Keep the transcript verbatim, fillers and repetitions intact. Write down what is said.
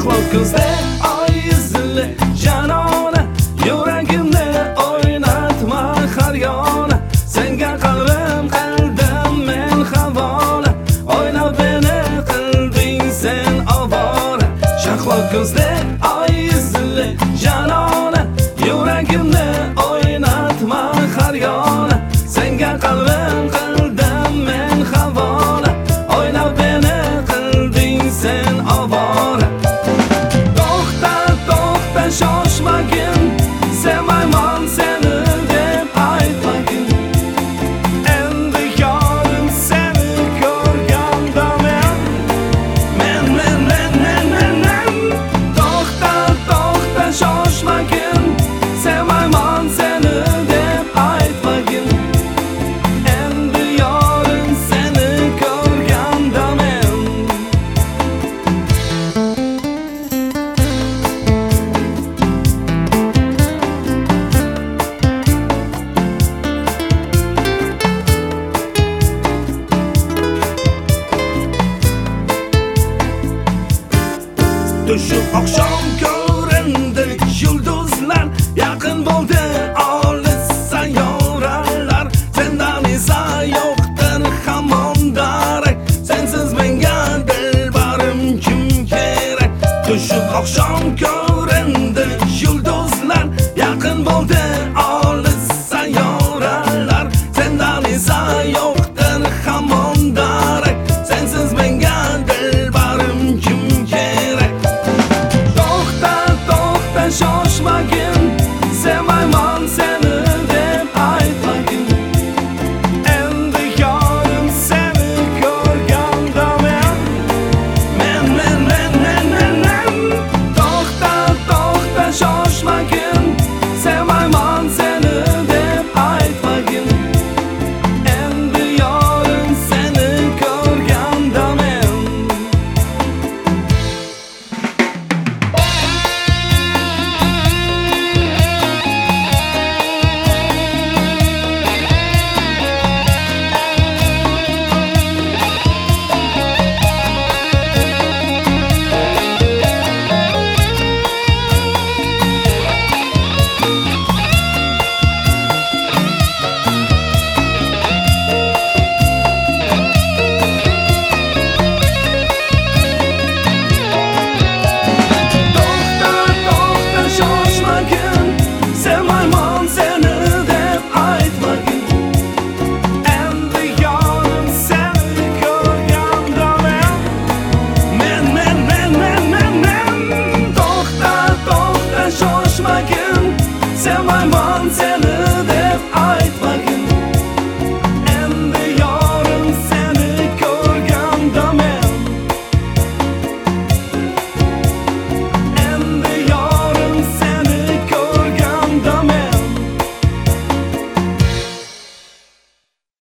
shahlo ko'zli oy izli janona, yuragimni o'ynatma har yona. Senga qalbim qildim men havola, o'ynab beni qilding sen ovora. Shahlo ko'zli oy izli janona, yuragimni o'ynatma har yona. Senga qalbim qildim men havola, o'ynab beni qilding sen ovora. To'xta, to'xta, shoshmagin, sevmayman seni deb aytmagin. Endi yorim seni ko'rganda men Men, men, men, men, men, men. To'xta, to'xta, shoshmagin, sevmayman seni deb aytmagin. Endi yorim seni ko'rganda men Tushib oqshom ko'rindi, yulduz